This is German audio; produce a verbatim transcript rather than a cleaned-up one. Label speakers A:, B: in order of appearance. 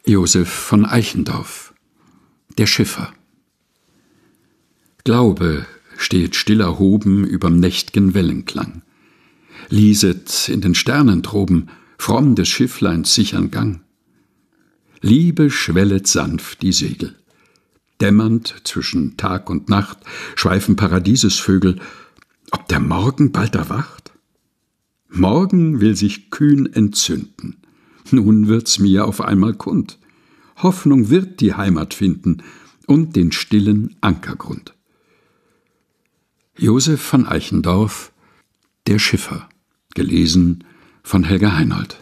A: Joseph von Eichendorff, der Schiffer. Glaube steht still erhoben überm nächt'gen Wellenklang. Lieset in den Sternen droben fromm des Schiffleins sichern Gang. Liebe schwellet sanft die Segel. Dämmernd zwischen Tag und Nacht schweifen Paradiesesvögel, ob der Morgen bald erwacht? Morgen will sich kühn entzünden. Nun wird's mir auf einmal kund. Hoffnung wird die Heimat finden und den stillen Ankergrund. Joseph von Eichendorff, der Schiffer, gelesen von Helga Heinold.